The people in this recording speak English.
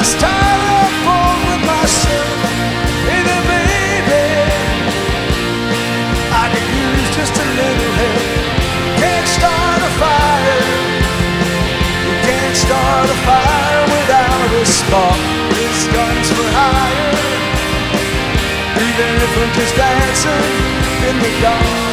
styrofoam with myself in a baby. I could use just a little help. Can't start a fire. You can't start a fire without a spark. This gun's for hire. Even if we're just dancing in the dark.